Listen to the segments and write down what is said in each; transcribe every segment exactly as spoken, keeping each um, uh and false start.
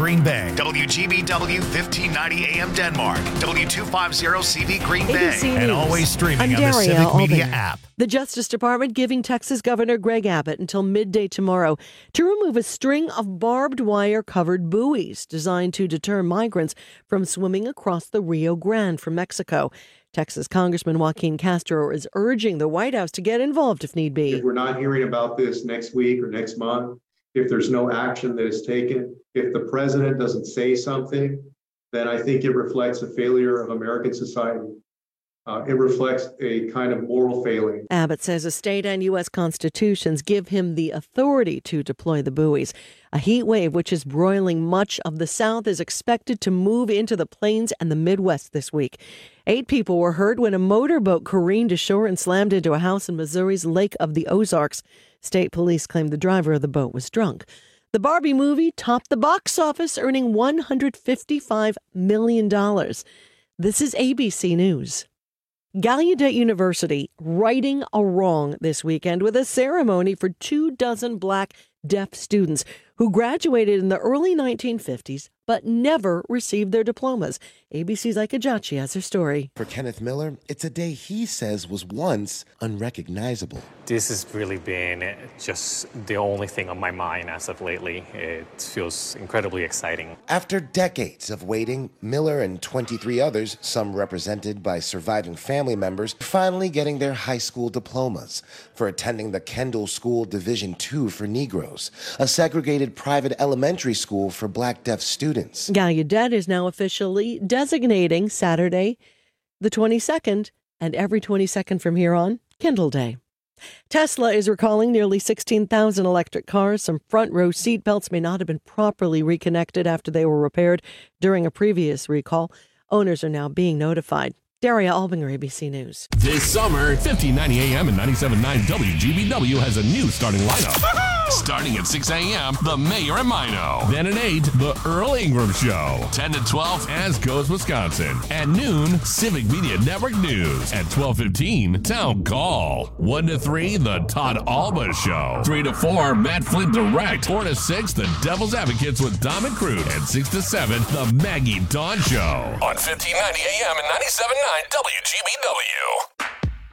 Green Bay. W G B W fifteen ninety A M Denmark. W two fifty C V Green Bay. A B C And News. always streaming I'm on the Daria Civic Media Albany. app. The Justice Department giving Texas Governor Greg Abbott until midday tomorrow to remove a string of barbed wire-covered buoys designed to deter migrants from swimming across the Rio Grande from Mexico. Texas Congressman Joaquin Castro is urging the White House to get involved if need be. If we're not hearing about this next week or next month, if there's no action that is taken, if the president doesn't say something, then I think it reflects a failure of American society. Uh, it reflects a kind of moral failing. Abbott says the state and U S constitutions give him the authority to deploy the buoys. A heat wave, which is broiling much of the South, is expected to move into the plains and the Midwest this week. Eight people were hurt when a motorboat careened ashore and slammed into a house in Missouri's Lake of the Ozarks. State police claimed the driver of the boat was drunk. The Barbie movie topped the box office, earning one hundred fifty-five million dollars. This is A B C News. Gallaudet University righting a wrong this weekend with a ceremony for two dozen black deaf students who graduated in the early nineteen fifties but never received their diplomas. A B C's Ike Ajachi has her story. For Kenneth Miller, it's a day he says was once unrecognizable. This has really been just the only thing on my mind as of lately. It feels incredibly exciting. After decades of waiting, Miller and twenty-three others, some represented by surviving family members, are finally getting their high school diplomas for attending the Kendall School Division two for Negroes, a segregated private elementary school for black deaf students. Gallaudet is now officially designating Saturday, the twenty-second, and every twenty-second from here on, Kindle Day. Tesla is recalling nearly sixteen thousand electric cars. Some front row seat belts may not have been properly reconnected after they were repaired during a previous recall. Owners are now being notified. Daria Albinger, A B C News. This summer, fifteen ninety A M and ninety-seven point nine W G B W has a new starting lineup. Starting at six A M, The Mayor and Mino. Then at eight, The Earl Ingram Show. ten to twelve, As Goes Wisconsin. At noon, Civic Media Network News. At twelve fifteen, Town Call. one to three, The Todd Alba Show. three to four, Matt Flint Direct. four to six, The Devil's Advocates with Dom and Crude. And six to seven, The Maggie Dawn Show. On fifteen ninety A M and ninety-seven point nine W G B W.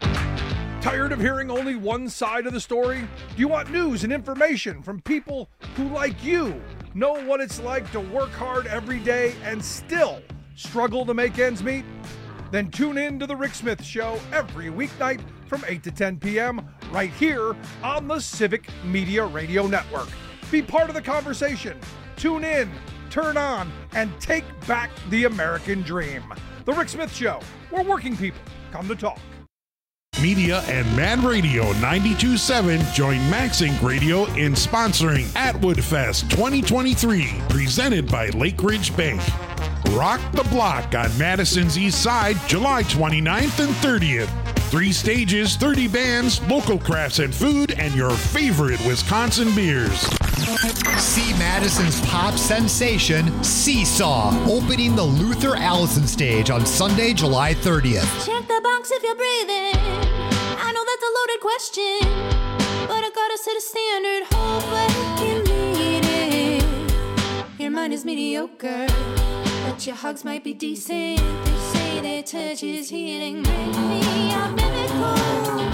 Tired of hearing only one side of the story? Do you want news and information from people who, like you, know what it's like to work hard every day and still struggle to make ends meet? Then tune in to The Rick Smith Show every weeknight from eight to ten p.m. right here on the Civic Media Radio Network. Be part of the conversation. Tune in, turn on, and take back the American dream. The Rick Smith Show, where working people come to talk. Media and Man Radio ninety-two point seven join Max Inc Radio in sponsoring Atwood Fest twenty twenty-three, presented by Lake Ridge Bank. Rock the Block on Madison's East Side, July twenty-ninth and thirtieth. Three stages, thirty bands, local crafts and food, and your favorite Wisconsin beers. See Madison's pop sensation, Seesaw, opening the Luther Allison stage on Sunday, July thirtieth. Check the box if you're breathing. I know that's a loaded question, but I gotta set a standard. Hope I can meet it. Your mind is mediocre, but your hugs might be decent. They say their touch is healing. Make me a miracle.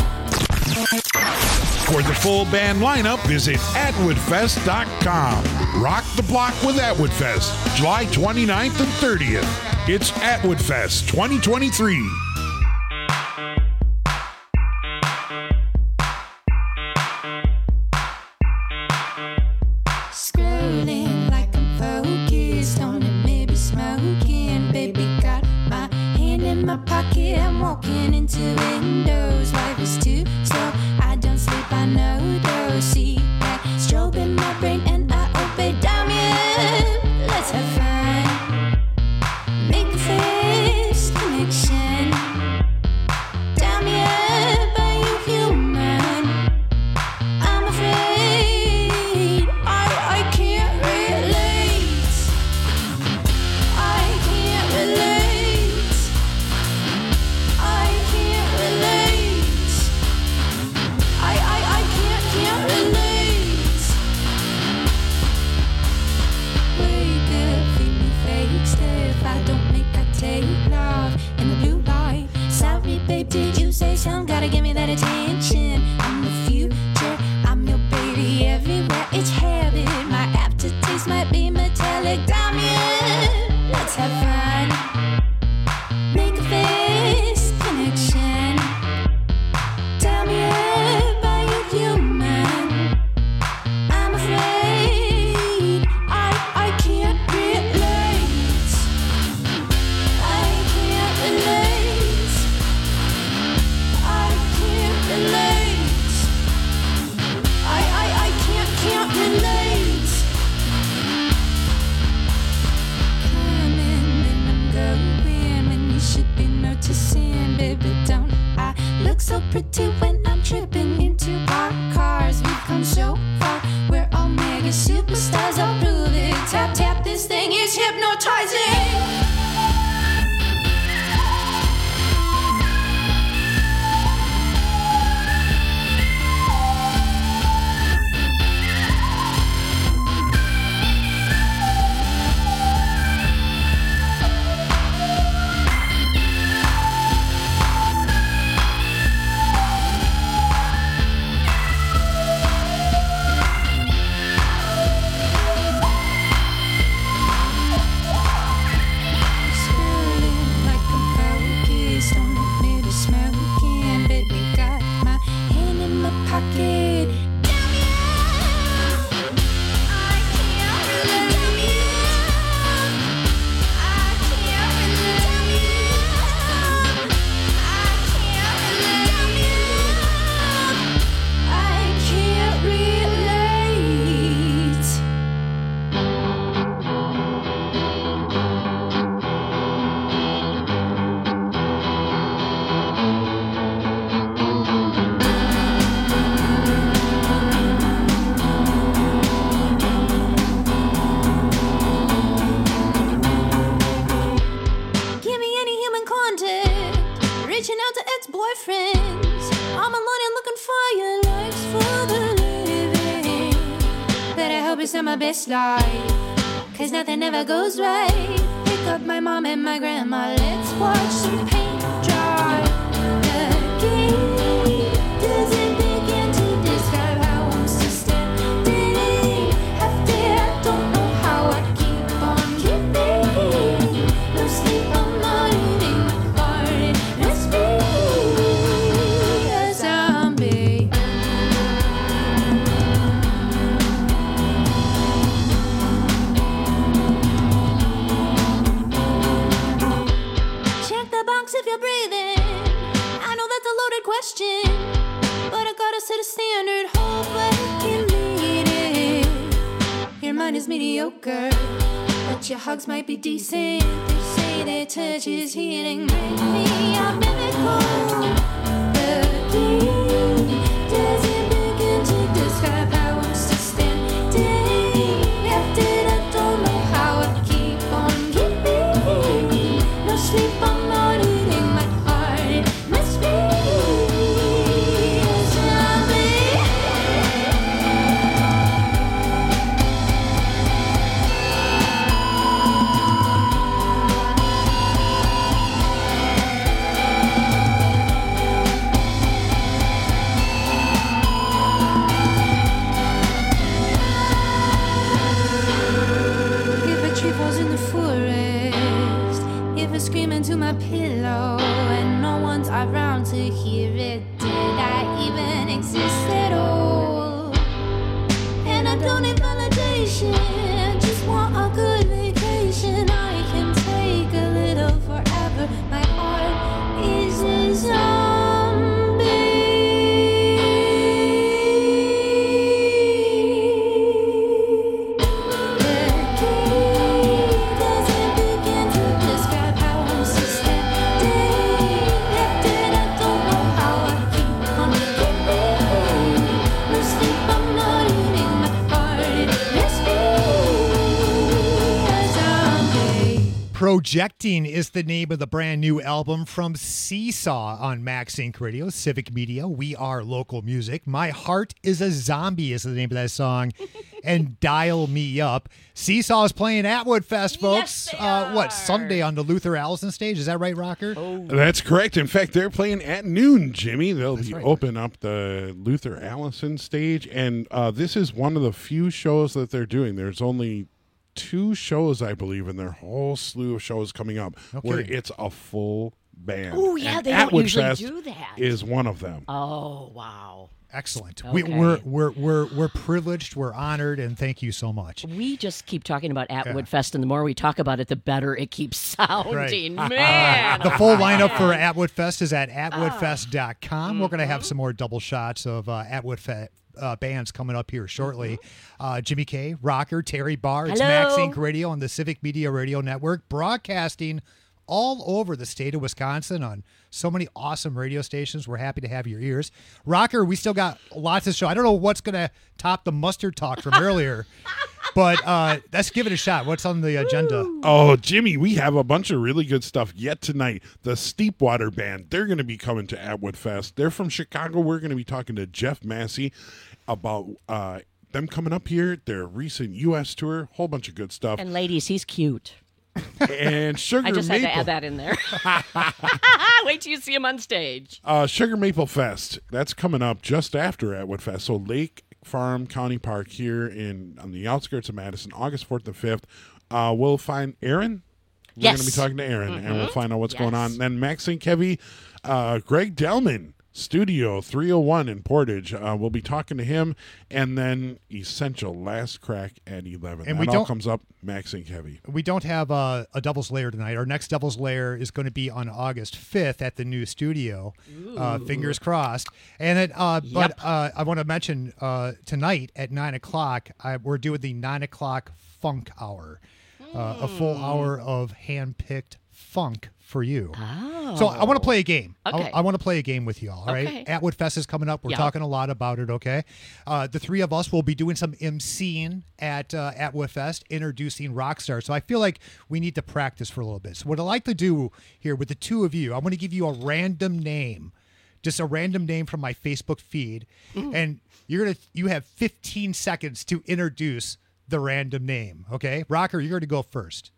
For the full band lineup, visit atwood fest dot com. Rock the Block with Atwood Fest, July twenty-ninth and thirtieth. It's Atwood Fest twenty twenty-three. Scrolling like I'm focused on it, maybe smoking. Baby got my hand in my pocket, I'm walking into windows. Life is too slow, I don't sleep, I know those. See that strobe in my brain and I obey. Damn you, let's have fun. Make a face connection. Damn you, are you human? I'm afraid I, I can't relate. I can't relate. I can't relate. shiny metallic diamond. Let's have fun. Make a face connection. Tell me if I ain't human. I'm afraid I I can't relate. I can't relate. I can't relate. I I I can't can't relate. Coming and I'm going when you should be noticing, baby. Don't I look so pretty when I'm tripping into our cars? We've come so far. We're all mega superstars. I'll prove it. Tap tap. This thing is hypnotizing. Best life, cause nothing ever goes right. Pick up my mom and my grandma, let's watch some paint dry. The game doesn't begin to describe how I'm still standing. After I don't know how I keep on keeping. No sleep, I'm not eating my heart. It must be a zombie. If you're breathing, I know that's a loaded question, but I gotta set a standard. Hope I can meet it. Your mind is mediocre, but your hugs might be decent. They say their touch is healing. Bring me a miracle. The game doesn't begin to describe how I'm still standing. After I don't know how I keep on keeping. No sleep, I'm not eating my heart. It must be a zombie. If a tree falls in the forest, if I scream into my pillow and no one's around to hear it, did I even exist at all? And I don't need validation, I just want a good vacation. I can take a little forever. My heart is a zombie. The game doesn't begin to describe how I'm still standing. After I don't know how I keep on keeping. No sleep, I'm not eating my heart. It must be a zombie. Projecting is the name of the brand new album from Seesaw on Max Inc Radio, Civic Media. We are local music. My Heart is a Zombie is the name of that song. And Dial Me Up. Seesaw is playing at Woodfest, folks. Yes, they uh, what, are. Sunday on the Luther Allison stage? Is that right, Rocker? That's correct. In fact, they're playing at noon, Jimmy. They'll That's be right. open up the Luther Allison stage. And uh, this is one of the few shows that they're doing. There's only two shows, I believe, in their whole slew of shows coming up Okay. where it's a full band. Oh, yeah, And they don't Atwood usually Fest do that. is one of them. Oh, wow. Excellent. Okay. We, we're we're we're we're privileged. We're honored, and thank you so much. We just keep talking about Atwood Yeah. Fest, and the more we talk about it, the better it keeps sounding. Right. Man, The full oh, lineup man. for Atwood Fest is at atwood fest dot com. We're going to have some more double shots of uh, Atwood Fest. Uh, bands coming up here shortly. Uh, Jimmy K, Rocker, Terry Barr. It's Hello. Max Inc Radio on the Civic Media Radio Network, broadcasting all over the state of Wisconsin on so many awesome radio stations. We're happy to have your ears. Rocker, we still got lots of show. I don't know what's going to top the mustard talk from earlier, but uh, let's give it a shot. What's on the agenda? Oh, Jimmy, we have a bunch of really good stuff yet tonight. The Steepwater Band, they're going to be coming to Atwood Fest. They're from Chicago. We're going to be talking to Jeff Massey about uh, them coming up here, their recent U S tour, whole bunch of good stuff. And ladies, he's cute. And Sugar I just Maple. had to add that in there. Wait till you see him on stage. Uh, Sugar Maple Fest, that's coming up just after Atwood Fest. So Lake Farm County Park here in on the outskirts of Madison, August fourth and fifth. Uh, we'll find Aaron. We're Yes. going to be talking to Aaron, Mm-hmm. and we'll find out what's Yes. going on. And then Max and Kevy, uh, Greg Delman, Studio three oh one in Portage. Uh, we'll be talking to him. And then Essential Last Crack at eleven. And that we all don't- comes up, Max and Kevy. We don't have uh, a Devil's Lair tonight. Our next Devil's Lair is going to be on August fifth at the new studio. Uh, fingers crossed. And then, uh, but Yep. uh, I want to mention uh, tonight at nine o'clock, I, we're doing the nine o'clock funk hour, uh, a full hour of hand-picked funk for you. Oh. So I want to play a game. Okay. I, I want to play a game with you all, all right? Okay. Atwood Fest is coming up. We're Yeah. talking a lot about it, okay? Uh, the three of us will be doing some emceeing at uh, Atwood Fest, introducing rock stars. So I feel like we need to practice for a little bit. So what I'd like to do here with the two of you, I'm going to give you a random name, just a random name from my Facebook feed, and you're gonna you have fifteen seconds to introduce the random name, okay? Rocker, you're going to go first.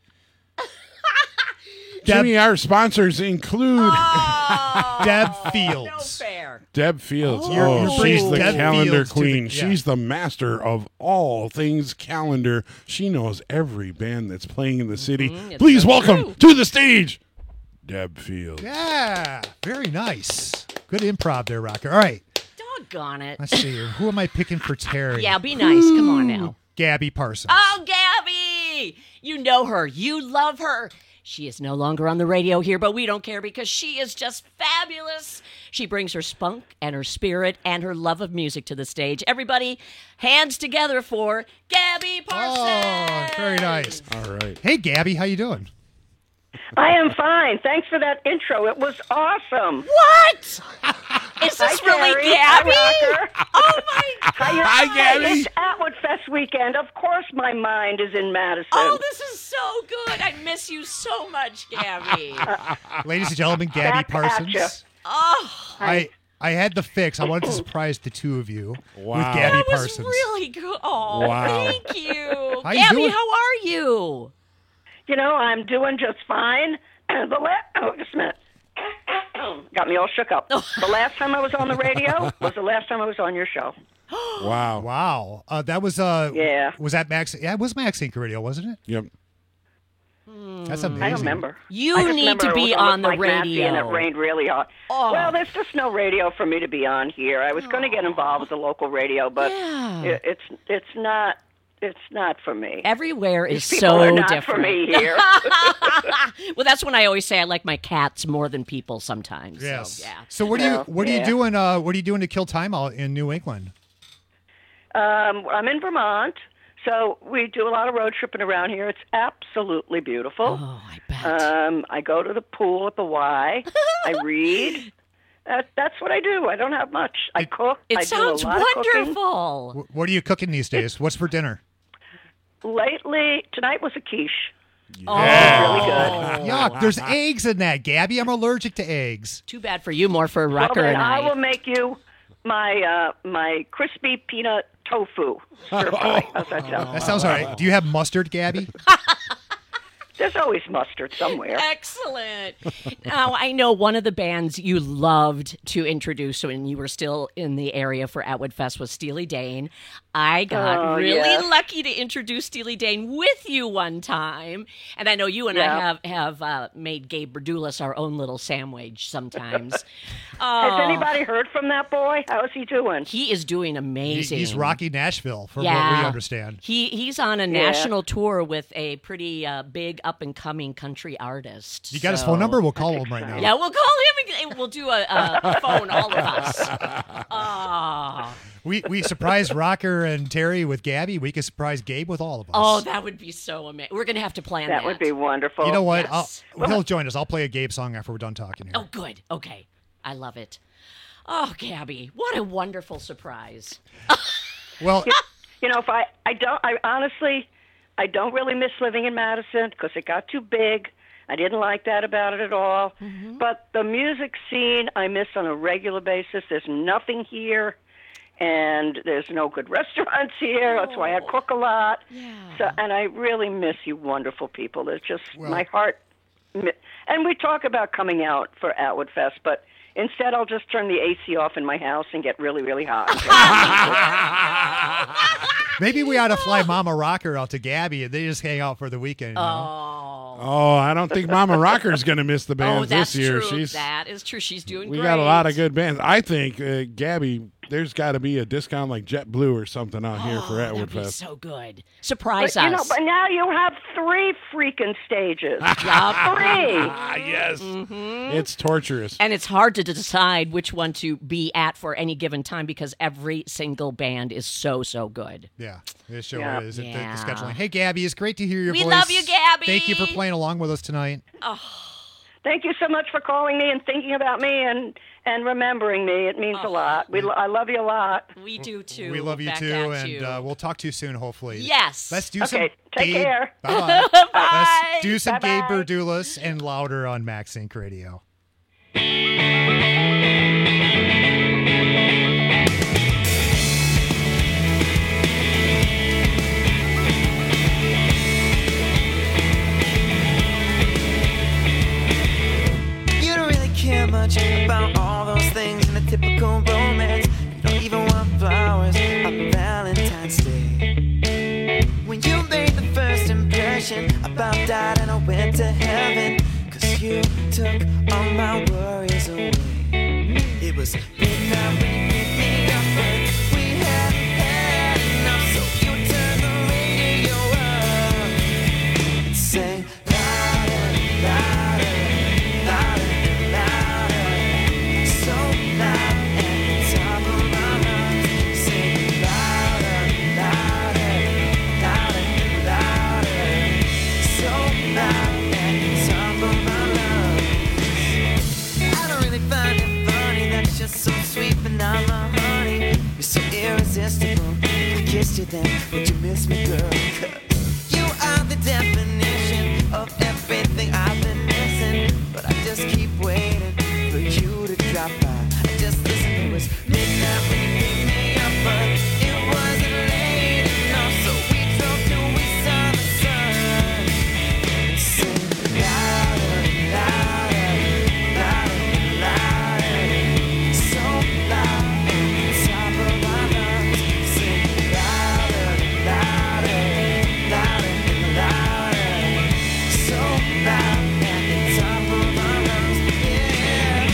Deb- Jimmy, our sponsors include Oh, Deb no Fields. fair. Deb Fields. You're- oh, you're she's bringing the Deb calendar Fields to the- queen. yeah. She's the master of all things calendar. She knows every band that's playing in the city. it's Please so welcome true. to the stage, Deb Fields. Yeah, very nice. Good improv there, Rocker. All right, Doggone it. let's see here. Who am I picking for Terry? Yeah, be nice. Come on now. Gabby Parsons. Oh, Gabby! You know her. You love her. She is no longer on the radio here, but we don't care because she is just fabulous. She brings her spunk and her spirit and her love of music to the stage. Everybody, hands together for Gabby Parsons. Oh, very nice. All right. Hey, Gabby, how you doing? I am fine. Thanks for that intro. It was awesome. What? Is Hi, this really Terry. Gabby? Hi, Rocker. Oh, my Hi, Hi, Gabby. It's Atwood Fest weekend. Of course my mind is in Madison. Oh, this is so good. I miss you so much, Gabby. Ladies and gentlemen, Gabby Back at ya. Parsons. Oh, I I had the fix. I wanted to surprise the two of you Wow. with Gabby that was Parsons. really good. Oh, Wow. thank you. How you Gabby, doing? how are you? You know, I'm doing just fine. And the la- oh, just a minute. Got me all shook up. The last time I was on the radio was the last time I was on your show. Wow. Wow, uh, that was uh, Yeah. Was that Max? Yeah, it was Max Inc Radio, wasn't it? Yep. That's amazing. I don't remember. You I just need remember to it be was on the Mike Massey and it radio. rained really hard. Oh. Well, there's just no radio for me to be on here. I was going to get involved with the local radio, but Yeah. it, it's it's not it's not for me. Everywhere is These people so are not different. for me here. Well, that's when I always say I like my cats more than people sometimes. Yes. So, yeah. So what are you Well, what are you yeah. doing? Uh, what are you doing to kill time out in New England? Um, I'm in Vermont, so we do a lot of road tripping around here. It's absolutely beautiful. Oh, I bet. Um, I go to the pool at the Y. I read. That, that's what I do. I don't have much. I cook. it I sounds do a lot of cooking. wonderful. Wh- What are you cooking these days? What's for dinner? Lately, tonight was a quiche. Oh, Really good. Yuck! There's eggs in that, Gabby. I'm allergic to eggs. Too bad for you, more for Well, Rocker then and I I. will make you my uh, my crispy peanut tofu stir fry. How's that sound? That sounds all right. Do you have mustard, Gabby? There's There's always mustard somewhere. Excellent. Now, I know one of the bands you loved to introduce when you were still in the area for Atwood Fest was Steely Dan. I got Oh, really yeah. lucky to introduce Steely Dan with you one time. And I know you and Yeah. I have, have uh, made Gabe Berdulis our own little sandwich sometimes. Has Oh, anybody heard from that boy? How is he doing? He is doing He- amazing. He's Rocky Nashville, from Yeah. what we understand. He he's on a national tour with a pretty uh, big up and coming country artist. You got his So- phone number? We'll call him right now. Yeah, we'll call him. And we'll do a, a phone, all of us. Oh. We we surprised Rocker and Terry with Gabby. We could surprise Gabe with all of us. Oh, that would be so amazing. We're gonna have to plan that. That would be wonderful. You know what? Yes. I'll, he'll join us. I'll play a Gabe song after we're done talking here. Oh, good. Okay, I love it. Oh, Gabby, what a wonderful surprise. Well, You know, if I, I don't, I honestly, I don't really miss living in Madison because it got too big. I didn't like that about it at all. But the music scene I miss on a regular basis. There's nothing here, and there's no good restaurants here. That's why I cook a lot. Yeah. So, and I really miss you, wonderful people. There's just Well- my heart. mi- And we talk about coming out for Atwood Fest, but instead I'll just turn the A C off in my house and get really, really hot. maybe we ought to fly Mama Rocker out to Gabby and they just hang out for the weekend. You know? Oh, I don't think Mama Rocker's going to miss the bands Oh, that's this year. true. She's That is true. She's doing we great. got a lot of good bands. I think uh, Gabby, there's got to be a discount like JetBlue or something out here for Atwood Oh, That'd be Fest. so good. Surprise But, you know, us. but now you have three freaking stages. Yeah, three. Ah, yes, Mm-hmm. it's torturous. And it's hard to decide which one to be at for any given time because every single band is so, so good. Yeah, it sure Yeah. is. It- the- Yeah. The, scheduling. Hey, Gabby, it's great to hear your We voice. love you, Gabby. Thank you for playing along with us tonight. Thank you so much for calling me and thinking about me and, and remembering me. It means a lot. We, lo- I love you a lot. We do too. We love you Back too, at and you. Uh, we'll talk to you soon, hopefully. Yes. Let's do some Okay, take Gabe. care. Bye-bye. Bye. Let's do some Bye-bye. Gabe Berdulis and Louder on Max Inc Radio. You don't really care much about all those things in a typical romance. You don't even want flowers on Valentine's Day. When you made the first impression about that and I went to heaven, cause you took all my worries away. It was midnight when you picked me up, but we hadn't had enough, so you turned the radio up and sang louder, louder, louder, louder, so loud at the top of my lungs. Sing louder, louder, louder, louder, so loud at the top of my lungs. I don't really find it funny that you're so sweet, but not my honey. You're so irresistible. I kissed you then, would you miss me, girl? 'Cause you are the definition of everything I've been missing. But I just keep waiting for you to drop by. I just listen, it was midnight when you picked me up, but it wasn't late enough, so we drove till we saw the sun. Sing louder, louder, louder, louder, so loud at the top of our lungs. Sing louder, louder, louder, louder, so loud at the top of our lungs. Yeah.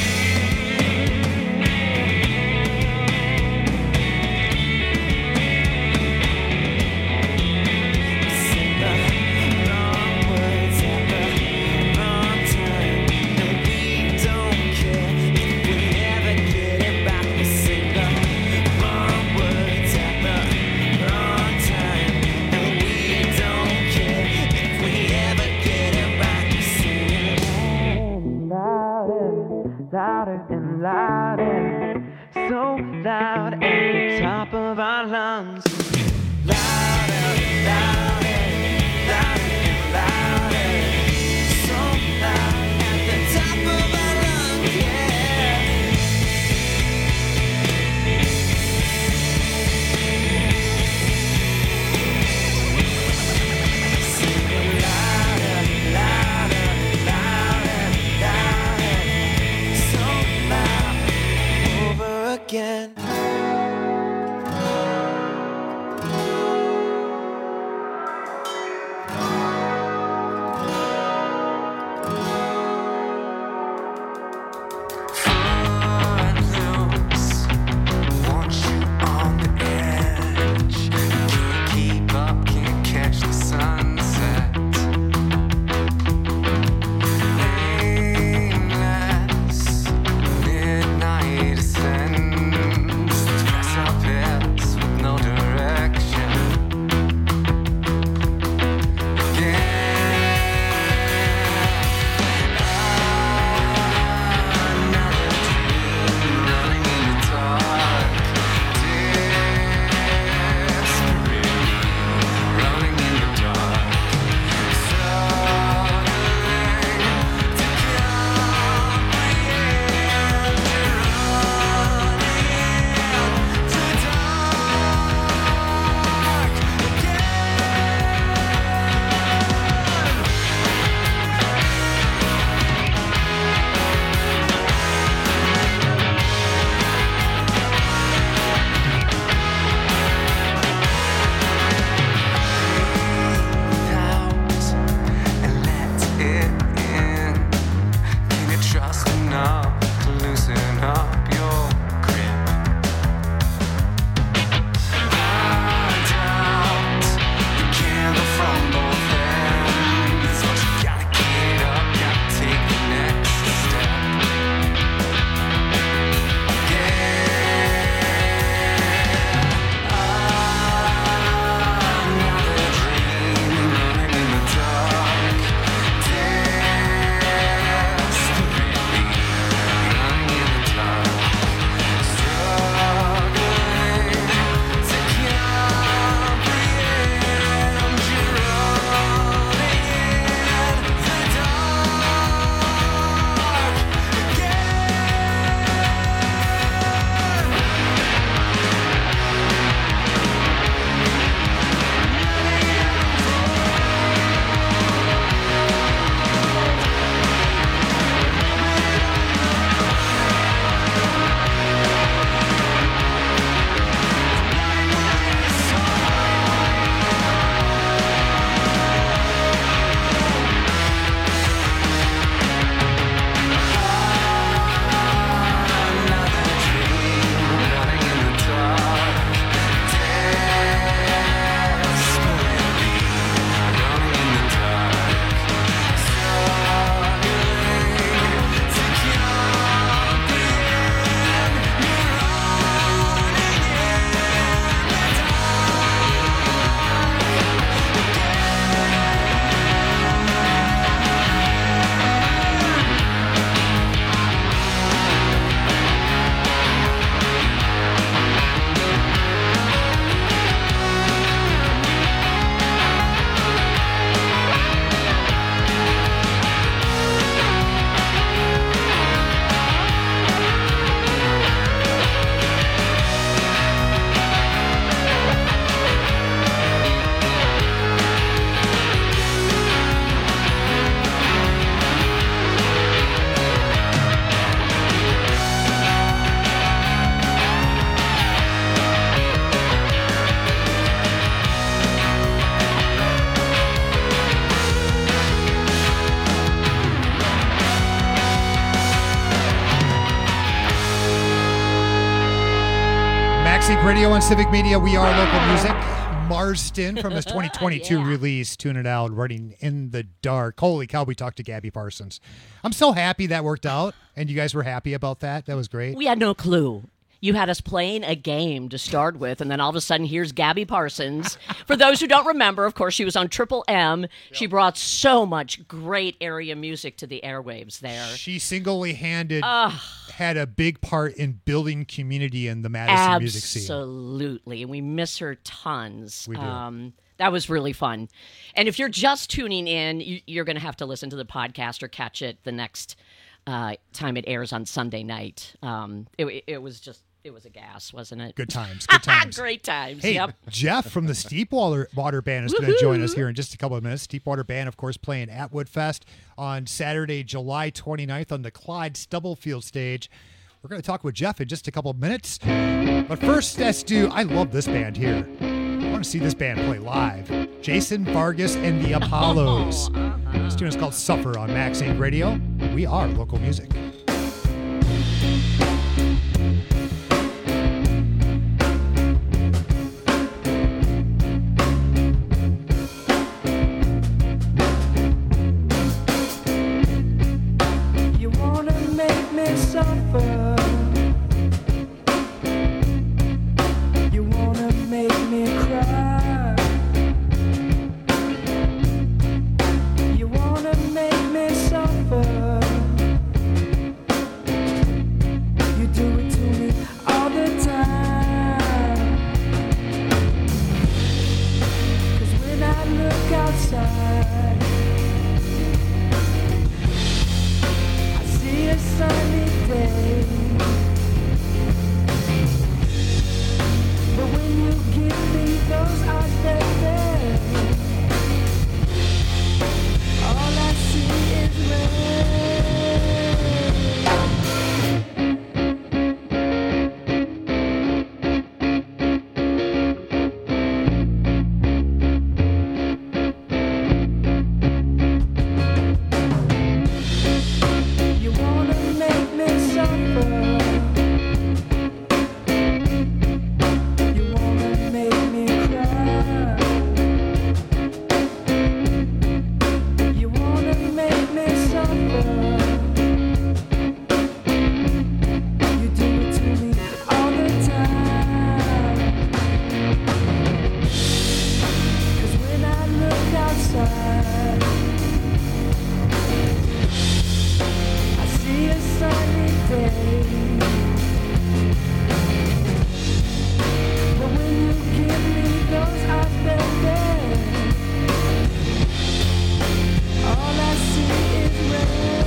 Sing the wrong words at the wrong time, and we don't care if we ever get it back. We sing the wrong words at the wrong time, and we don't care if we ever get it back. We sing it louder, louder and louder, so loud at the top of our lungs. Louder, louder, louder and louder, so loud at the top of our lungs, yeah. Sing it louder, louder, Radio and Civic Media, we are local music. Marston from his twenty twenty-two yeah. release, Tune It Out, Running in the Dark. Holy cow, we talked to Gabby Parsons. I'm so happy that worked out, and you guys were happy about that. That was great. We had no clue. You had us playing a game to start with, and then all of a sudden, here's Gabby Parsons. For those who don't remember, of course, she was on Triple M. Yep. She brought so much great area music to the airwaves there. She single-handed uh, had a big part in building community in the Madison music scene. Absolutely, and we miss her tons. We do. Um, that was really fun. And if you're just tuning in, you, you're going to have to listen to the podcast or catch it the next uh, time it airs on Sunday night. Um, it, it was just... It was a gas, wasn't it? Good times. Good times. Great times. Hey, yep. Jeff from the Steepwater Water Band is going to join us here in just a couple of minutes. Steepwater Band, of course, playing at Woodfest on Saturday, July twenty-ninth on the Clyde Stubblefield stage. We're going to talk with Jeff in just a couple of minutes. But first, let's do, I love this band here. I want to see this band play live. Jason Vargas and the Apollos. This tune is called Suffer on Max Inc Radio. We are local music. Suffer. You wanna make me cry. You wanna make me suffer. You do it to me all the time. 'Cause when I look outside, I see a sunny day. But when you give me those eyes, baby, all I see is red. You wanna make me suffer. You wanna make me cry. You wanna make me suffer. You do it to me all the time. 'Cause when I look outside, I see a sunny day. But when you give me those eyes, baby, all I see is red.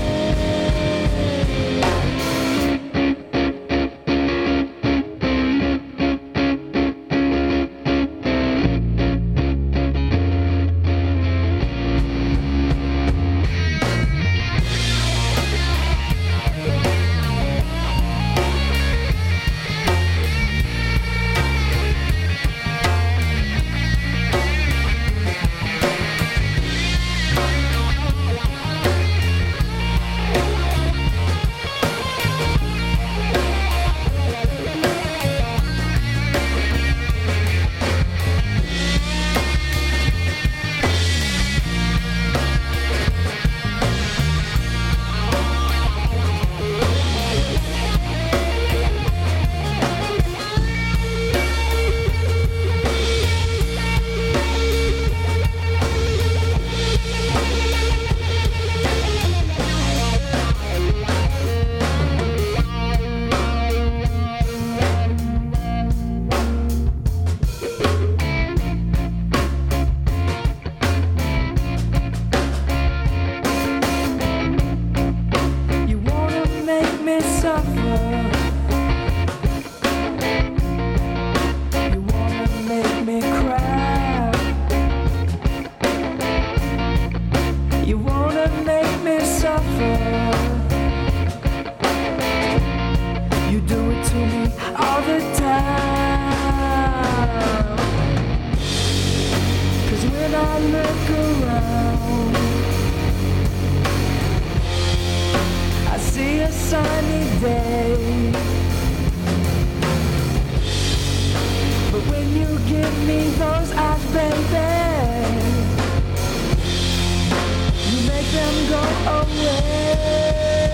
You wanna make me suffer. You wanna make me cry. You wanna make me suffer. You do it to me all the time. 'Cause when I look around, I see a sunny day. me those eyes, baby. You make them go away.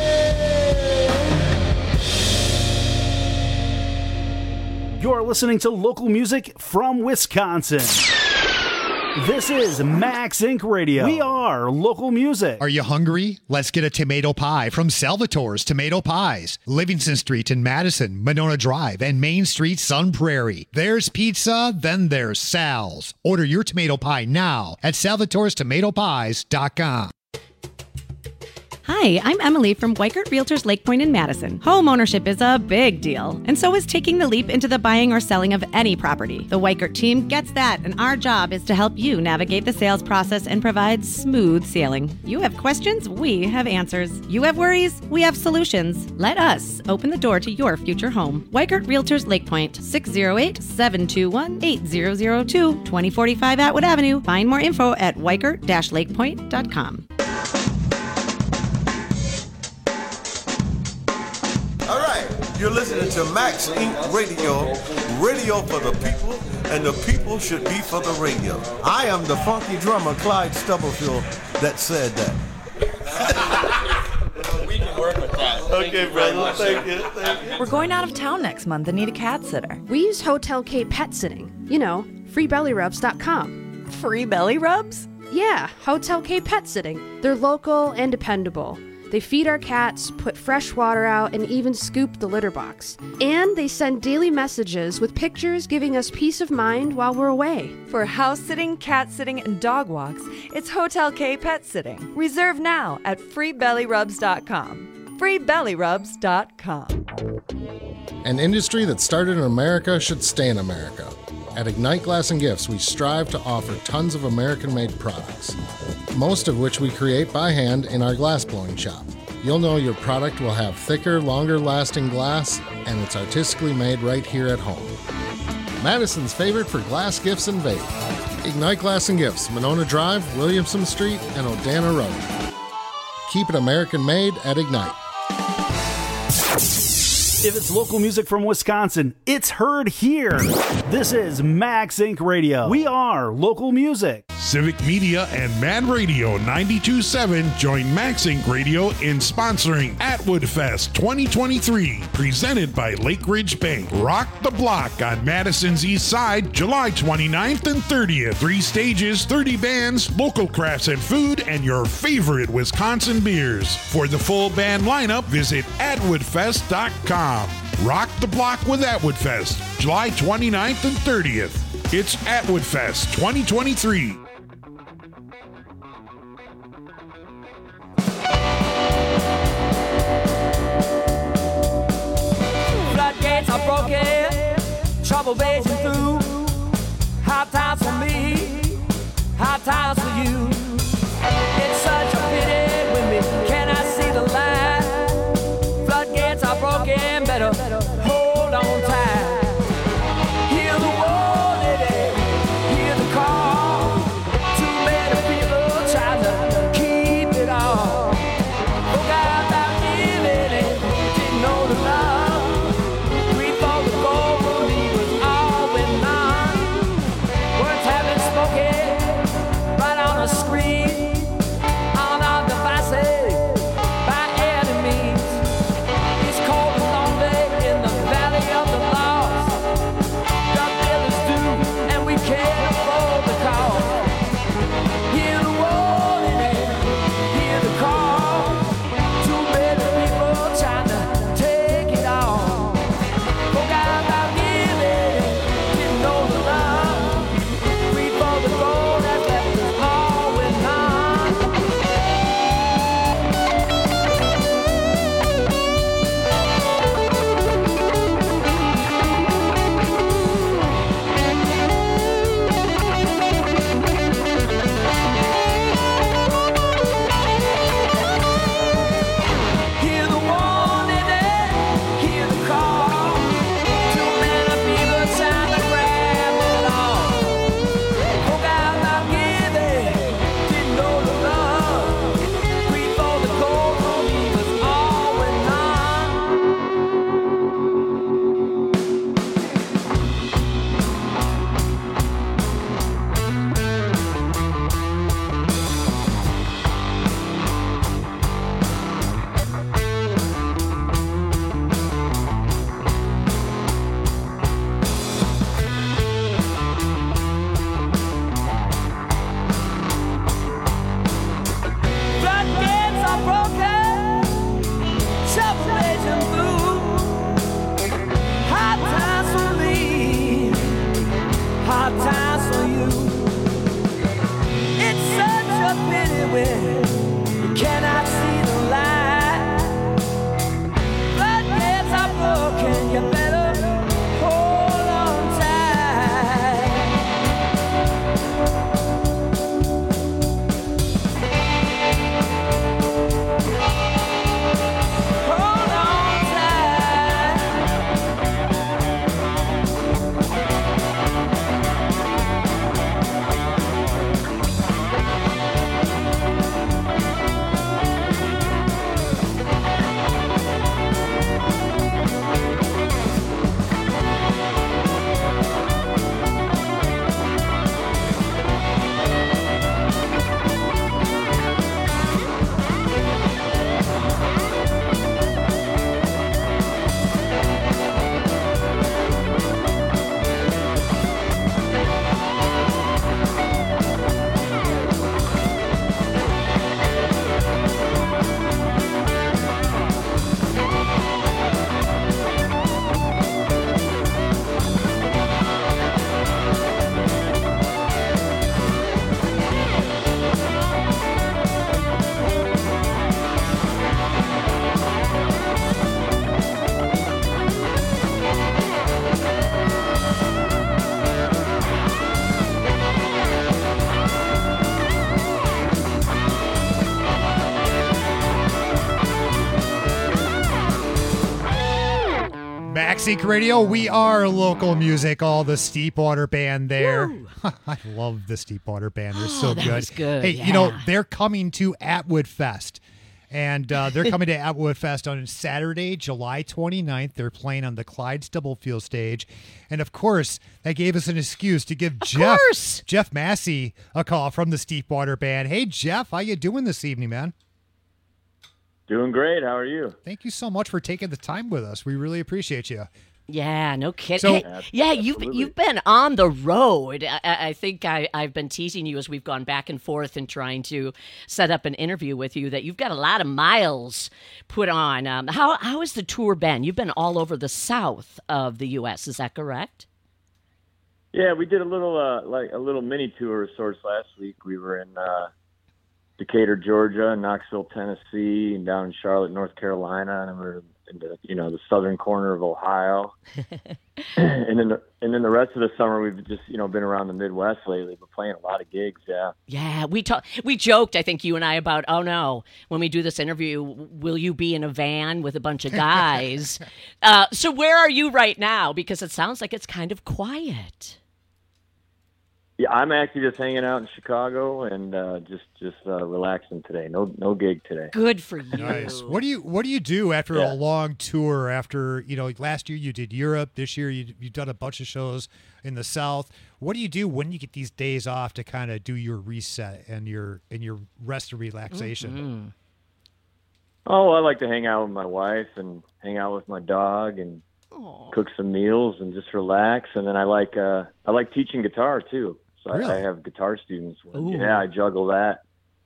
You're listening to local music from Wisconsin. This is Max Inc Radio. We are local music. Are you hungry? Let's get a tomato pie from Salvatore's Tomato Pies. Livingston Street in Madison, Monona Drive, and Main Street, Sun Prairie. There's pizza, then there's Sal's. Order your tomato pie now at salvatores tomato pies dot com. Hi, I'm Emily from Weikert Realtors Lake Point in Madison. Home ownership is a big deal, and so is taking the leap into the buying or selling of any property. The Weikert team gets that, and our job is to help you navigate the sales process and provide smooth sailing. You have questions, we have answers. You have worries, we have solutions. Let us open the door to your future home. Weikert Realtors Lake Point, six oh eight, seven two one, eight zero zero two, twenty forty-five Atwood Avenue. Find more info at weikert dash lake point dot com. All right, you're listening to Max Incorporated. Radio, radio for the people, and the people should be for the radio. I am the funky drummer, Clyde Stubblefield, that said that. We can work with that. Okay, brother, thank you, thank you. We're going out of town next month and need a cat sitter. We use Hotel K Pet Sitting. You know, free belly rubs dot com. Free belly rubs? Yeah, Hotel K Pet Sitting. They're local and dependable. They feed our cats, put fresh water out, and even scoop the litter box. And they send daily messages with pictures giving us peace of mind while we're away. For house sitting, cat sitting, and dog walks, it's Hotel K Pet Sitting. Reserve now at free belly rubs dot com. free belly rubs dot com. An industry that started in America should stay in America. At Ignite Glass and Gifts, we strive to offer tons of American-made products, most of which we create by hand in our glass blowing shop. You'll know your product will have thicker, longer-lasting glass, and it's artistically made right here at home. Madison's favorite for glass gifts and vape. Ignite Glass and Gifts, Monona Drive, Williamson Street, and Odana Road. Keep it American-made at Ignite. If it's local music from Wisconsin, it's heard here. This is Max Incorporated. Radio. We are local music. Civic Media and Mad Radio ninety-two point seven join Max Incorporated. Radio in sponsoring Atwood Fest twenty twenty-three, presented by Lake Ridge Bank. Rock the Block on Madison's East Side, July twenty-ninth and thirtieth. Three stages, thirty bands, local crafts and food, and your favorite Wisconsin beers. For the full band lineup, visit atwood fest dot com. Rock the Block with Atwood Fest, July twenty-ninth and thirtieth. It's Atwood Fest twenty twenty-three. Floodgates are broken, trouble raging through. Hard times for me, hard times for you. It's such a pity when we cannot see the light. Floodgates are broken, better hold on tight. Hear the war, lady, hear the call. Too many people trying to keep it all. Forgot about giving and didn't know the love. We thought the gold was all went on. Words having spoken right on a screen. trouble raging through. Hard times for me, hard times for you. It's such a pity when you cannot see the light. Floodgates are broken, you better hold on tight. Hold on tight. MaxInc Radio, we are local music. All the Steepwater Band there. I love the Steepwater Band. They're Oh, so that good. was good, Hey, you know, yeah. they're coming to Atwood Fest. And uh, they're coming to Atwood Fest on Saturday, July twenty-ninth. They're playing on the Clyde Stubblefield stage. And of course, that gave us an excuse to give Jeff course. Jeff Massey a call from the Steepwater Band. Hey, Jeff, how you doing this evening, man? Doing great. How are you? Thank you so much for taking the time with us. We really appreciate you. Yeah, no kidding. So- Hey, yeah, you've you've been on the road. I, I I think I, I've been teasing you as we've gone back and forth and trying to set up an interview with you that you've got a lot of miles put on. Um, how how has the tour been? You've been all over the south of the U S. Is that correct? Yeah, we did a little uh, like a little mini tour of sorts last week. We were in uh, Decatur, Georgia, Knoxville, Tennessee, and down in Charlotte, North Carolina, and we were in the you know the southern corner of Ohio. and then the, and then the rest of the summer we've just you know been around the Midwest lately. We're playing a lot of gigs. Yeah. Yeah, we talk, we joked, I think you and I, about, oh no, when we do this interview, will you be in a van with a bunch of guys? uh, so where are you right now? Because it sounds like it's kind of quiet. Yeah, I'm actually just hanging out in Chicago and uh, just just uh, relaxing today. No no gig today. Good for you. Nice. What do you What do you do after Yeah. a long tour? After you know, last year you did Europe. This year you you've done a bunch of shows in the South. What do you do when you get these days off to kind of do your reset and your and your rest and relaxation? Mm-hmm. Oh, I like to hang out with my wife and hang out with my dog and cook some meals and just relax. And then I like uh, I like teaching guitar too. So I, Really? I have guitar students. Ooh. Yeah, I juggle that.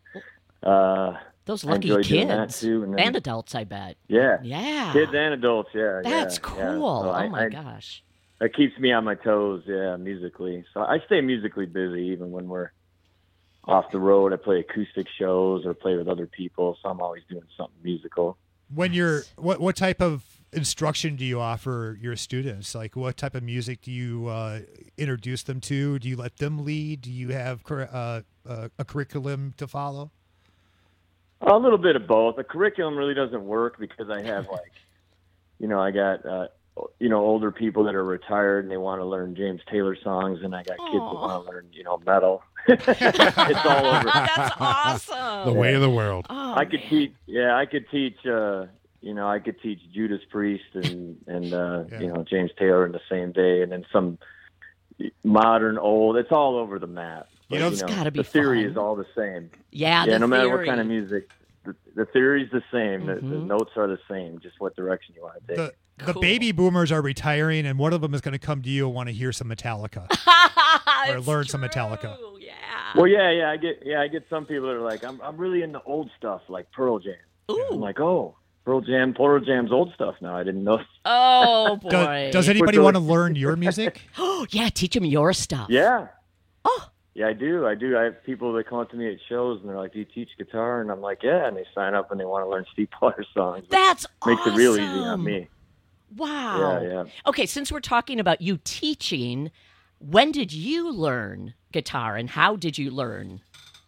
Uh, Those I lucky enjoy doing that kids too. then- and adults, I bet. Yeah. Yeah. Kids and adults. Yeah. That's yeah, cool. yeah. So oh I- my I- gosh. That keeps me on my toes. Yeah, musically. So I stay musically busy even when we're off the road. I play acoustic shows or play with other people. So I'm always doing something musical. When you're what what type of instruction do you offer your students? Like what type of music do you uh, introduce them to? Do you let them lead? Do you have cur- uh, uh, a curriculum to follow? A little bit of both. The curriculum really doesn't work because I have like, you know, I got, uh, you know, older people that are retired and they want to learn James Taylor songs, and I got kids that want to learn, you know, metal. It's all over. That's awesome. The way of the world. Oh, I could teach, yeah, I could teach, uh, you know, I could teach Judas Priest and, and uh, you know, James Taylor in the same day, and then some modern, old, it's all over the map. You know, But, it's gotta be the theory fun. is all the same. Yeah, yeah. the No matter what theory. kind of music, the, the theory's the same. The, the Mhm. notes are the same. Just what direction you want to take. The the baby boomers are retiring, and one of them is going to come to you and want to hear some Metallica or learn some Metallica. Well, yeah, yeah. I get, yeah, I get some people that are like, I'm, I'm really into old stuff like Pearl Jam. Ooh. I'm like, oh, Pearl Jam, Pearl Jam's old stuff now. I didn't know. Oh, Do- boy. does anybody want to learn your music? Oh, yeah, teach them your stuff. Yeah. Oh. Yeah, I do. I do. I have people that come up to me at shows and they're like, "Do you teach guitar?" And I'm like, "Yeah." And they sign up and they want to learn Steve Potter songs. That's Makes awesome. it real easy on me. Wow. Yeah, yeah. Okay, since we're talking about you teaching, when did you learn guitar and how did you learn?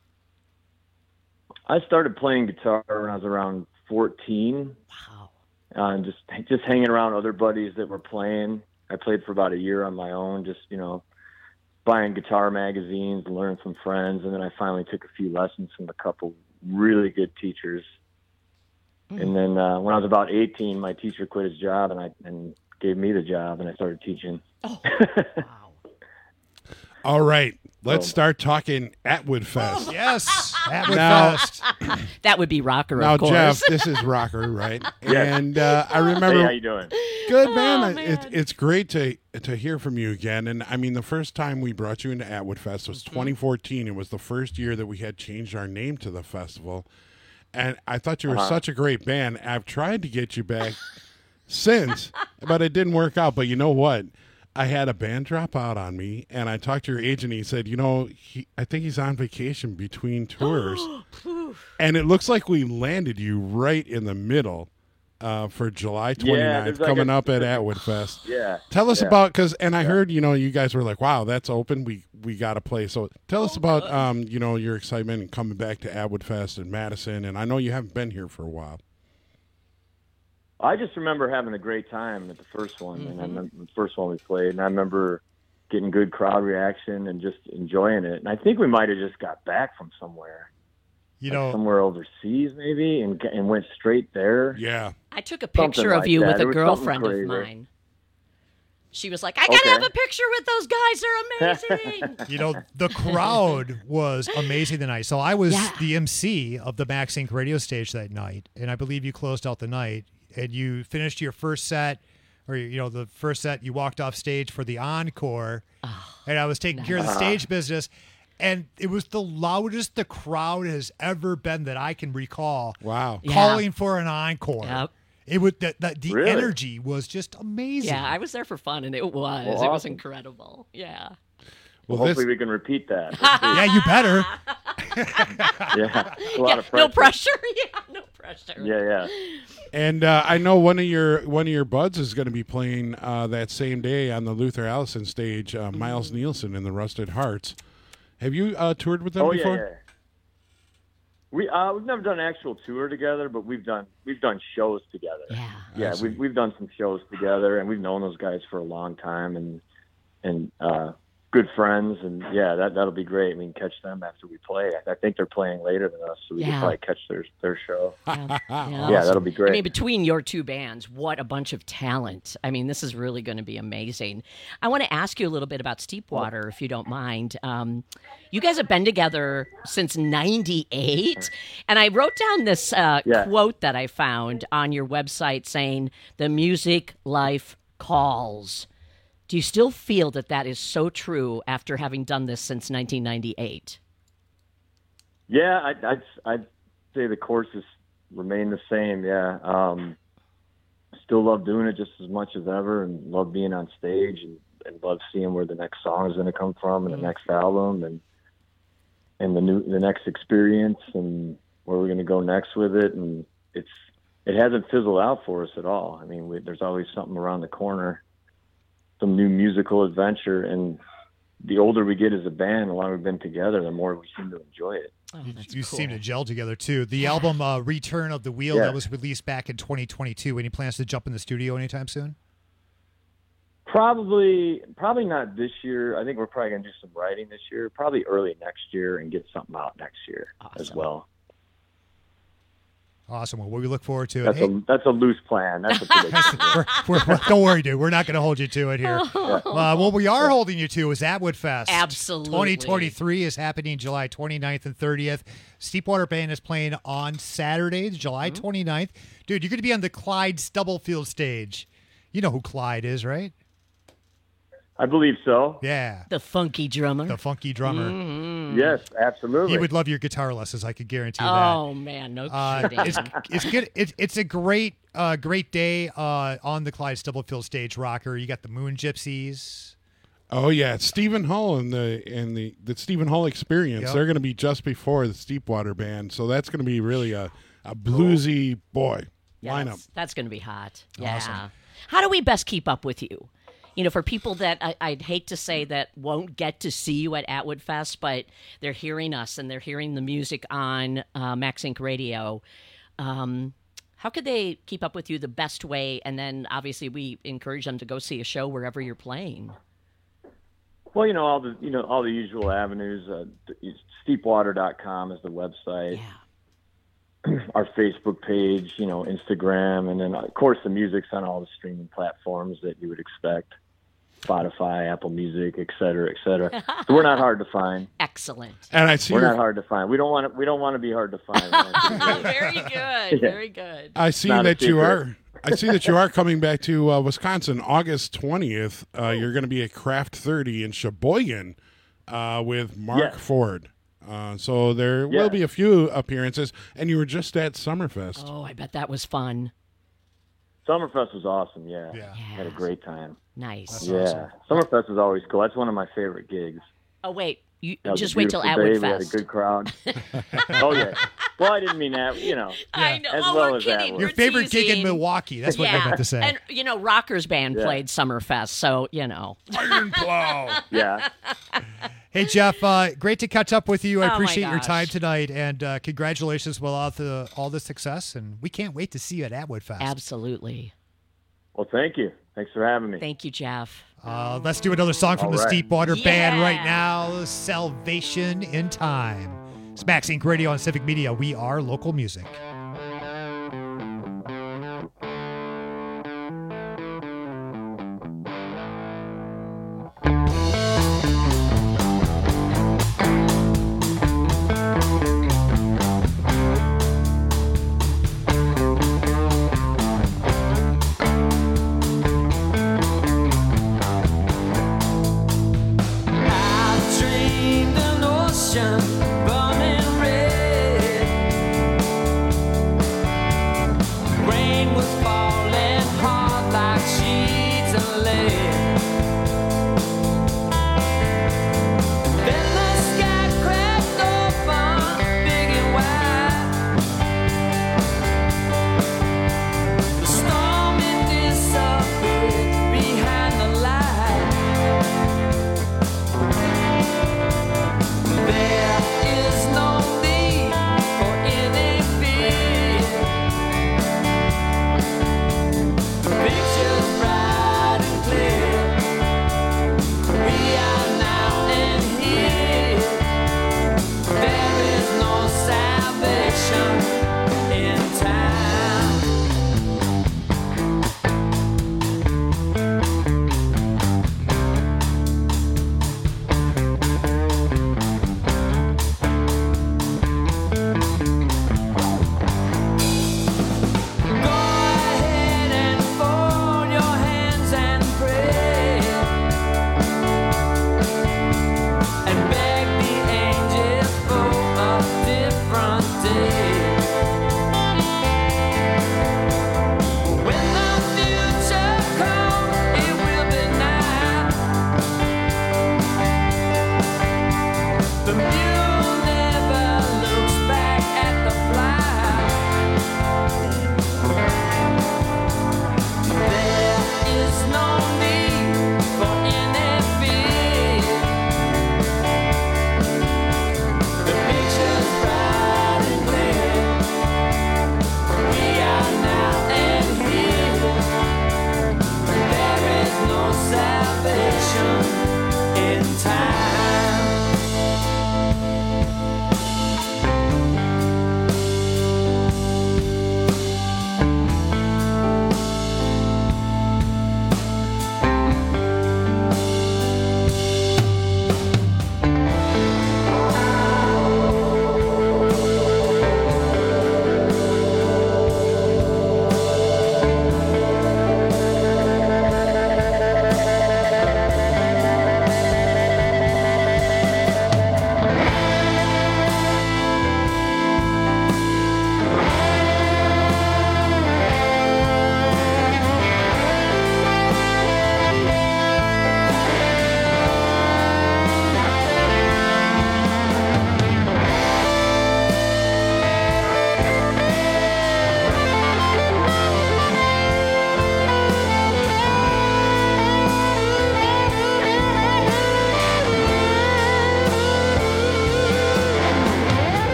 I started playing guitar when I was around fourteen. Wow. Uh, and just just hanging around other buddies that were playing. I played for about a year on my own, just, you know, buying guitar magazines and learning from friends. And then I finally took a few lessons from a couple really good teachers. Mm. And then uh, when I was about eighteen, my teacher quit his job and I and gave me the job, and I started teaching. Oh, wow. All right. Let's So- start talking Atwood Fest. Yes, Atwood Now- Fest. That would be Rocker, Now, of course. Jeff, this is Rocker, right? Yes. And uh, I remember. Hey, how you doing? Good, man. Oh, I- man. It, it's great to to hear from you again. And I mean, the first time we brought you into Atwood Fest was twenty fourteen. It was the first year that we had changed our name to the festival. And I thought you were Uh-huh. such a great band. I've tried to get you back since, but it didn't work out. But you know what? I had a band drop out on me, and I talked to your agent. He said, you know, he, I think he's on vacation between tours. And it looks like we landed you right in the middle uh, for July twenty-ninth, there's like coming a- up at Atwood Fest. Yeah. Tell us yeah. about, because, and I heard, you know, you guys were like, wow, that's open. We we got to play. So tell us about, um, you know, your excitement and coming back to Atwood Fest in Madison. And I know you haven't been here for a while. I just remember having a great time at the first one, and I Mm-hmm. remember the first one we played, and I remember getting good crowd reaction and just enjoying it. And I think we might have just got back from somewhere, You like know, somewhere overseas maybe, and and went straight there. Yeah. I took a Something picture of like you that. with a It was something girlfriend of crazy. mine. She was like, I gotta Okay. have a picture with those guys. They're amazing. you know, the crowd was amazing tonight. So I was Yeah. the M C of the Max Inc radio stage that night, and I believe you closed out the night, and you finished your first set, or you know, the first set. You walked off stage for the encore, and I was taking care of the nice. stage business, and it was the loudest the crowd has ever been that I can recall. Wow. Yeah. Calling for an encore. Yep. It would the the, the Really? energy was just amazing. Yeah, I was there for fun, and it was. Well, it was awesome. incredible. Yeah. Well, Well, hopefully this- we can repeat that. Let's see. Yeah, you better. yeah, a lot Yeah, of pressure. no pressure. Yeah, no pressure. Yeah, yeah. And uh, I know one of your one of your buds is going to be playing uh, that same day on the Luther Allison stage, uh, Miles Nielsen and the Rusted Hearts. Have you uh, toured with them Oh before? yeah, yeah. We uh, we've never done an actual tour together, but we've done we've done shows together. Yeah. Yeah, see. we've we've done some shows together, and we've known those guys for a long time, and and uh, good friends, and yeah, that that'll be great. We can catch them after we play. I, I think they're playing later than us, so we Yeah. can probably catch their their show. Yeah. Yeah, that'll be great. I mean, between your two bands, what a bunch of talent. I mean, this is really going to be amazing. I want to ask you a little bit about Steepwater, if you don't mind. Um, you guys have been together since ninety-eight, and I wrote down this uh, Yeah. quote that I found on your website saying, "The music life calls." Do you still feel that that is so true after having done this since nineteen ninety-eight? Yeah, I'd, I'd, I'd say the courses remain the same. Yeah. Um, still love doing it just as much as ever, and love being on stage, and, and love seeing where the next song is going to come from, and the next album, and and the new the next experience, and where we're going to go next with it. And it's it hasn't fizzled out for us at all. I mean, we, there's always something around the corner, some new musical adventure, and the older we get as a band, the longer we've been together, the more we seem to enjoy it. Oh, You, that's you cool. seem to gel together too. The album uh, "Return of the Wheel" Yeah. that was released back in twenty twenty-two. Any plans to jump in the studio anytime soon? Probably, probably not this year. I think we're probably going to do some writing this year. Probably early next year, and get something out next year as Awesome. well. Awesome. Well, we look forward to it. That's Hey, a that's a loose plan. That's a prediction. we're, we're, we're- don't worry, dude. We're not going to hold you to it here. Uh, what we are holding you to is Atwood Fest. Absolutely. twenty twenty-three is happening July twenty-ninth and thirtieth. Steepwater Band is playing on Saturday, July Mm-hmm. twenty-ninth. Dude, you're going to be on the Clyde Stubblefield stage. You know who Clyde is, right? I believe so. Yeah. The funky drummer. The funky drummer. Mm-hmm. Yes, absolutely. He would love your guitar lessons. I could guarantee that. Oh man, no Uh, kidding. it's it's good. It, it's a great uh, great day uh, on the Clyde Stubblefield stage, Rocker. You got the Moon Gypsies. Oh yeah, it's Stephen Hull and the and the the Stephen Hull Experience. Yep. They're going to be just before the Steepwater Band, so that's going to be really a a bluesy boy Yeah, lineup. That's, that's going to be hot. Yeah. Awesome. How do we best keep up with you? You know, for people that I, I'd hate to say that won't get to see you at Atwood Fest, but they're hearing us and they're hearing the music on uh, Max Inc Radio. Um, how could they keep up with you the best way? And then obviously we encourage them to go see a show wherever you're playing. Well, you know, all the you know all the usual avenues. Uh, steepwater dot com is the website. Yeah. Our Facebook page, you know, Instagram, and then of course the music's on all the streaming platforms that you would expect: Spotify, Apple Music, et cetera, et cetera. So we're not hard to find. Excellent. And I see we're your- not hard to find. We don't want to. We don't want to be hard to find. We want to be Very good. Yeah. Very good. I see Not a that you secret. are. I see that you are coming back to uh, Wisconsin August twentieth. Uh, you're going to be at Craft thirty in Sheboygan uh, with Mark Yes. Ford. Uh, so there Yeah. will be a few appearances, and you were just at Summerfest. Oh, I bet that was fun. Summerfest was awesome. Yeah, Yeah. had a great time. Nice. yeah, Summerfest is always cool. That's one of my favorite gigs. Oh, wait. You That was just a wait till beautiful Atwood day. We had a Fest. good crowd. Oh yeah. Well, I didn't mean that. You know, I know. as Oh, well we're as kidding. Atwood. Your We're favorite gig in teasing. Milwaukee. That's what I yeah. meant to say. And, you know, Rocker's band Yeah. played Summerfest, so, you know. Iron Plow. Yeah. Hey, Jeff, uh, great to catch up with you. I Oh, my appreciate your gosh. time tonight, and uh, congratulations with all the, all the success. And we can't wait to see you at Atwood Fest. Absolutely. Well, thank you. Thanks for having me. Thank you, Jeff. Uh, let's do another song from All the right. Steepwater Band Yeah. right now, Salvation in Time. It's Max Inc Radio on Civic Media. We are local music. I've dreamed an ocean burning red.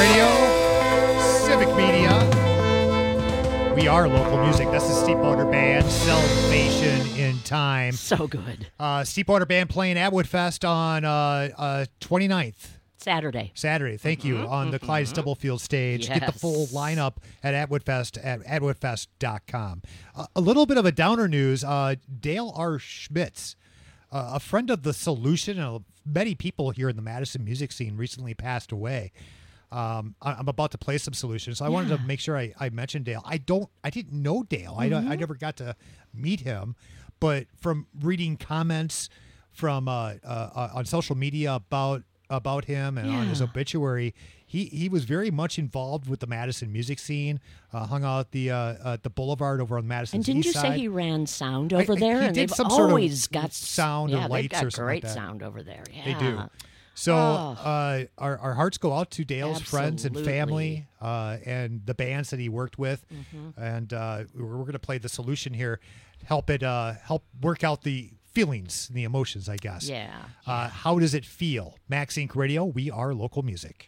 Radio, Civic Media. We are local music. That's the Steepwater Band, Salvation in Time. So good. Uh, Steepwater Band playing at Woodfest on uh, uh, twenty-ninth. Saturday. Saturday, thank you, Mhm, on the Clyde mhm. Stubblefield stage. Get the Yes. full lineup at Atwoodfest at atwoodfest dot com. Uh, a little bit of a downer news. Uh, Dale R. Schmitz, uh, a friend of The Solution, and many people here in the Madison music scene recently passed away. Um, I- I'm about to play some Solutions, so I wanted to Yeah. make sure I, I mentioned Dale. I don't, I didn't know Dale. I don't, I Mhm. never got to meet him, but from reading comments from uh, uh, uh, on social media about about him and on his Yeah. obituary, he he was very much involved with the Madison music scene. Uh, hung out at the uh, uh, the Boulevard over on Madison. And didn't East you side. say he ran sound I- over I- there? he and did they've some sort of always got s- sound or yeah, lights they've got or something great like that. sound over there. Yeah. They do. So Oh. uh, our, our hearts go out to Dale's friends and Absolutely. family uh, and the bands that he worked with. Mhm. And uh, we're, we're going to play The Solution here, help it uh, help work out the feelings and the emotions, I guess. Yeah, Uh, how does it feel? Max Inc Radio, we are local music.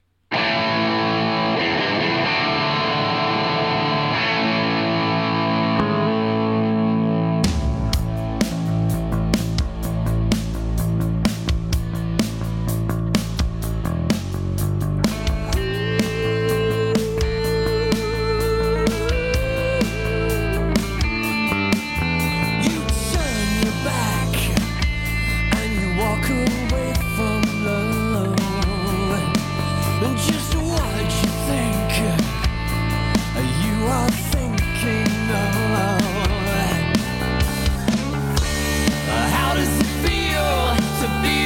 You turn your back and you walk away from love. And just what you think you are thinking of. How does it feel to be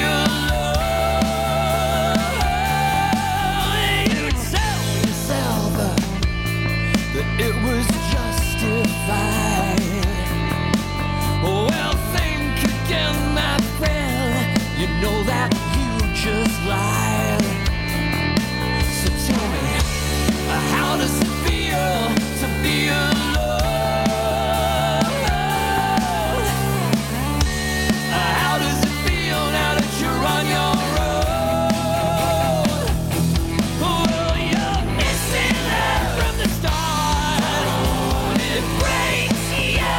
alone? You tell yourself that it was justified. Well, think again, my friend. You know that you just lied. So tell me, how does it feel to be alone? How does it feel now that you're on your own? Well, you're missing her from the start. It breaks you.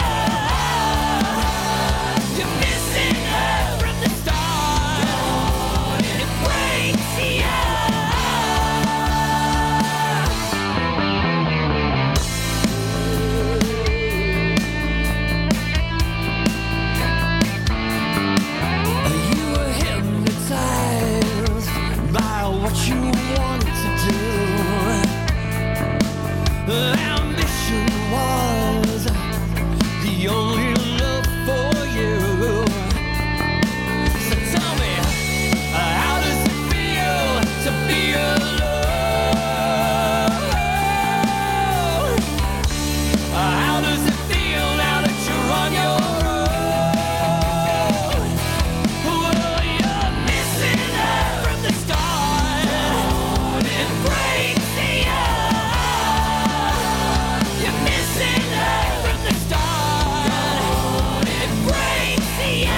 You're missing her from the start. It breaks you. You were hypnotized by what you wanted to do. Ambition was the only love for you. So tell me, how does it feel to be alone? How does it feel now that you're on your own? Well, you're missing her from the start. It breaks you. You're missing her from the start. It breaks you.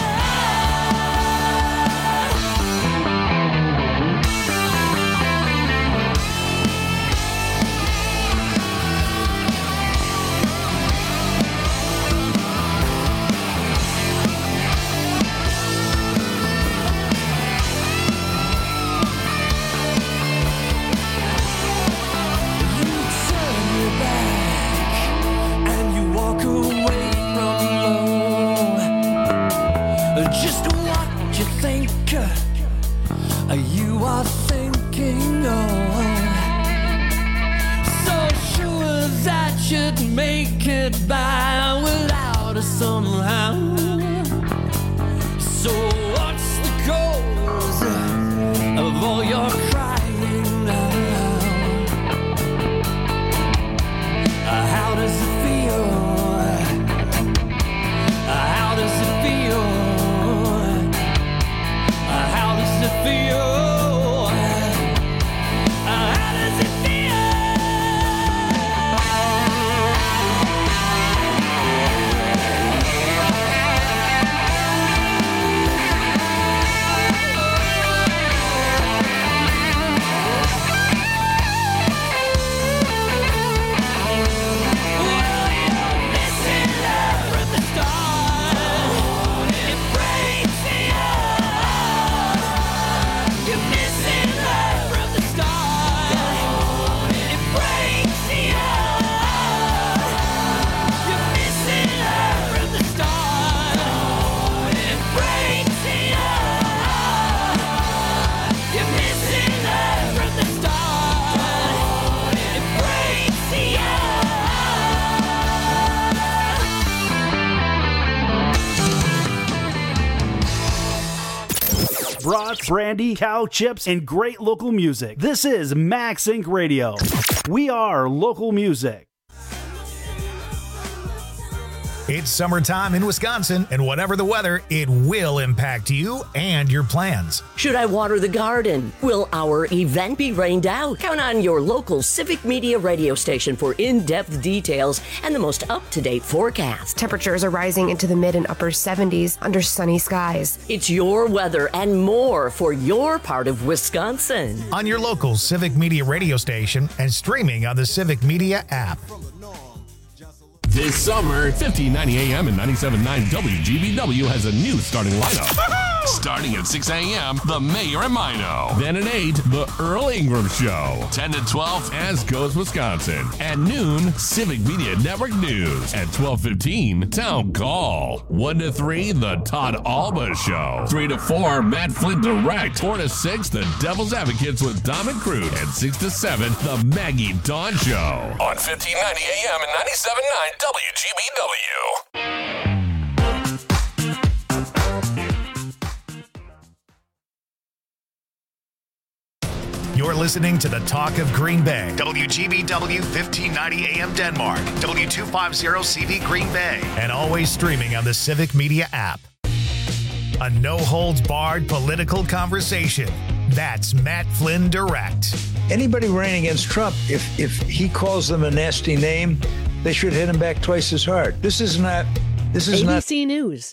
You turn your back and you walk away from love. Just what you think you are thinking of. So sure that you'd make it by without us somehow. So what's the cause of all your crying now? How does it feel? How does it feel? How does it feel? How does it feel? beef, brandy, cow chips, and great local music. This is Max Inc Radio. We are local music. It's summertime in Wisconsin, and whatever the weather, it will impact you and your plans. Should I water the garden? Will our event be rained out? Count on your local Civic Media radio station for in-depth details and the most up-to-date forecast. Temperatures are rising into the mid and upper seventies under sunny skies. It's your weather and more for your part of Wisconsin. On your local Civic Media radio station and streaming on the Civic Media app. This summer, fifteen ninety A M and ninety-seven point nine W G B W has a new starting lineup. Starting at six A M, The Mayor and Mino. Then at eight, The Earl Ingram Show. ten to twelve, As Goes Wisconsin. At noon, Civic Media Network News. At twelve fifteen, Town Call. one to three, The Todd Alba Show. three to four, Matt Flint Direct. four to six, The Devil's Advocates with Dom and Crude. And six to seven, The Maggie Dawn Show. On fifteen ninety A M and ninety-seven point nine W G B W. You're listening to the Talk of Green Bay. W G B W fifteen ninety A M Denmark. W two fifty C V Green Bay. And always streaming on the Civic Media app. A no-holds-barred political conversation. That's Matt Flynn Direct. Anybody running against Trump, if if he calls them a nasty name, they should hit him back twice as hard. This is not. This is A B not. C News.